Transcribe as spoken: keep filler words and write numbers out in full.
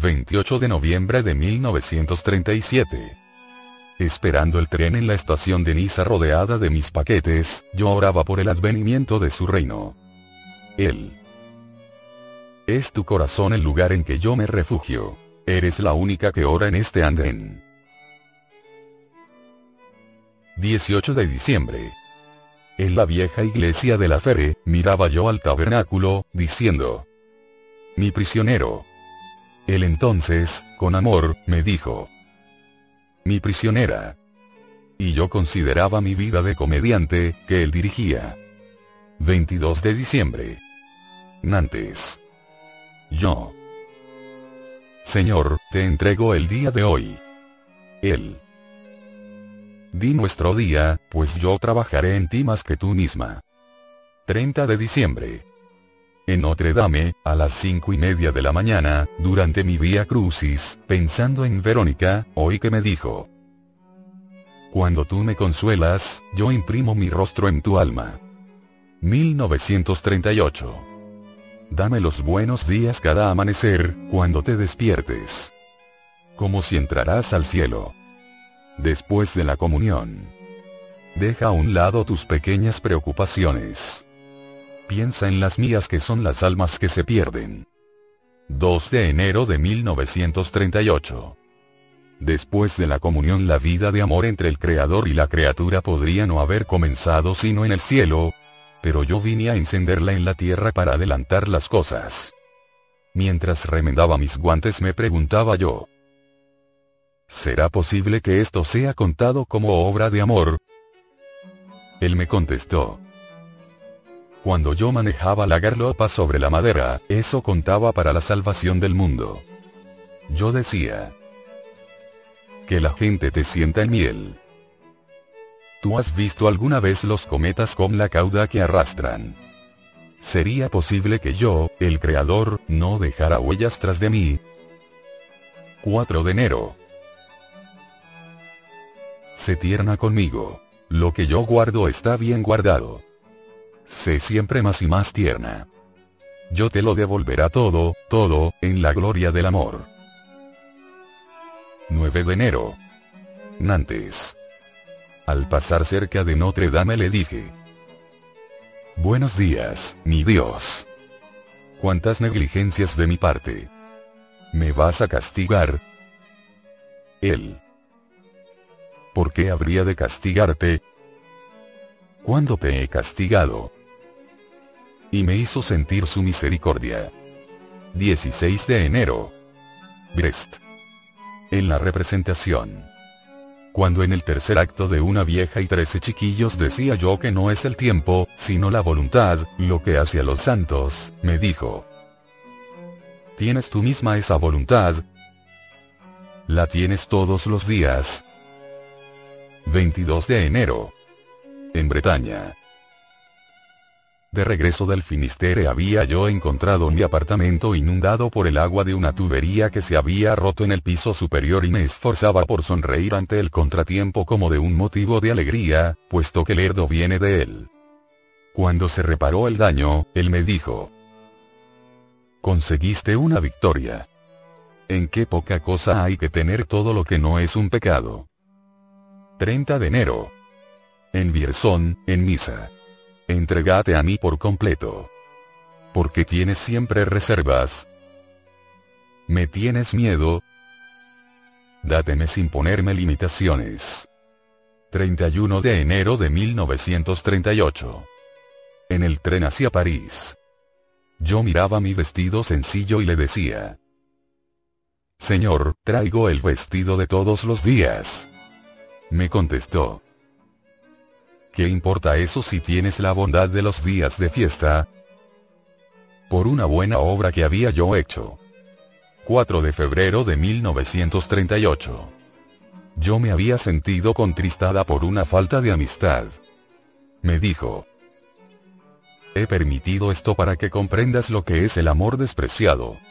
veintiocho de noviembre de mil novecientos treinta y siete. Esperando el tren en la estación de Niza rodeada de mis paquetes, yo oraba por el advenimiento de su reino. Él es tu corazón el lugar en que yo me refugio. Eres la única que ora en este andén. dieciocho de diciembre. En la vieja iglesia de la Fere, miraba yo al tabernáculo, diciendo: mi prisionero. Él entonces, con amor, me dijo: mi prisionera. Y yo consideraba mi vida de comediante, que él dirigía. veintidós de diciembre. Nantes. Yo. Señor, te entrego el día de hoy. Él. Di nuestro día, pues yo trabajaré en ti más que tú misma. treinta de diciembre. En Notre Dame, a las cinco y media de la mañana, durante mi Vía Crucis, pensando en Verónica, oí que me dijo: cuando tú me consuelas, yo imprimo mi rostro en tu alma. mil novecientos treinta y ocho. Dame los buenos días cada amanecer, cuando te despiertes. Como si entrarás al cielo. Después de la comunión. Deja a un lado tus pequeñas preocupaciones. Piensa en las mías, que son las almas que se pierden. dos de enero de mil novecientos treinta y ocho. Después de la comunión, la vida de amor entre el Creador y la criatura podría no haber comenzado sino en el cielo, pero yo vine a encenderla en la tierra para adelantar las cosas. Mientras remendaba mis guantes me preguntaba yo: ¿será posible que esto sea contado como obra de amor? Él me contestó: cuando yo manejaba la garlopa sobre la madera, eso contaba para la salvación del mundo. Yo decía: que la gente te sienta en miel. ¿Tú has visto alguna vez los cometas con la cauda que arrastran? ¿Sería posible que yo, el Creador, no dejara huellas tras de mí? cuatro de enero. Sé tierna conmigo. Lo que yo guardo está bien guardado. Sé siempre más y más tierna. Yo te lo devolverá todo, todo, en la gloria del amor. nueve de enero. Nantes. Al pasar cerca de Notre Dame le dije: buenos días, mi Dios. Cuántas negligencias de mi parte. ¿Me vas a castigar? Él: ¿por qué habría de castigarte? ¿Cuándo te he castigado? Y me hizo sentir su misericordia. dieciséis de enero. Brest. En la representación. Cuando en el tercer acto de Una vieja y trece chiquillos decía yo que no es el tiempo, sino la voluntad, lo que hace a los santos, me dijo: ¿tienes tú misma esa voluntad? La tienes todos los días. veintidós de enero. En Bretaña. De regreso del Finisterre había yo encontrado mi apartamento inundado por el agua de una tubería que se había roto en el piso superior, y me esforzaba por sonreír ante el contratiempo como de un motivo de alegría, puesto que el herdo viene de él. Cuando se reparó el daño, él me dijo: conseguiste una victoria. En qué poca cosa hay que tener todo lo que no es un pecado. treinta de enero. En Vierzon, en misa. Entrégate a mí por completo. ¿Por qué tienes siempre reservas? ¿Me tienes miedo? Dáteme sin ponerme limitaciones. treinta y uno de enero de mil novecientos treinta y ocho. En el tren hacia París. Yo miraba mi vestido sencillo y le decía: Señor, traigo el vestido de todos los días. Me contestó: ¿qué importa eso si tienes la bondad de los días de fiesta? Por una buena obra que había yo hecho. cuatro de febrero de mil novecientos treinta y ocho. Yo me había sentido contristada por una falta de amistad. Me dijo: he permitido esto para que comprendas lo que es el amor despreciado.